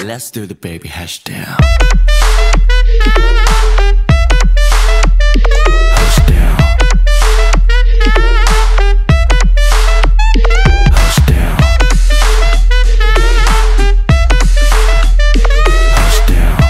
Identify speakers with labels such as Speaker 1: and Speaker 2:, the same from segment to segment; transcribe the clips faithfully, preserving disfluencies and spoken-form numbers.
Speaker 1: Let's do the baby hash down. Hash down. Hash down. Hash down.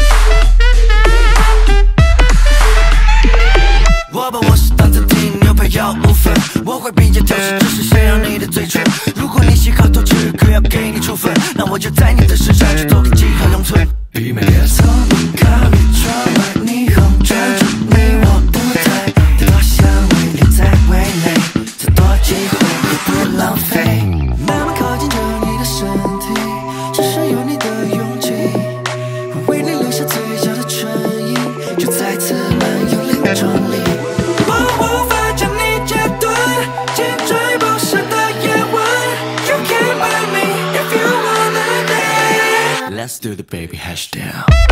Speaker 1: 我把我是当餐厅，牛排要五分，我会比较挑食，只是想要你的嘴唇。如果你喜好偷吃，可要给你处分，那我就在你的身上去做个记号永存。避免别从不考虑窗外霓虹，专注你我舞台，太多香味留在味蕾，再多机会也不浪费。慢慢靠近着你的身体，只是有你的勇气，会为你留下最佳的唇印，就再次漫游另一种力。我无法将你截断，紧追不舍的夜晚。You can buy me if you wanna dance. Let's do the baby hash down.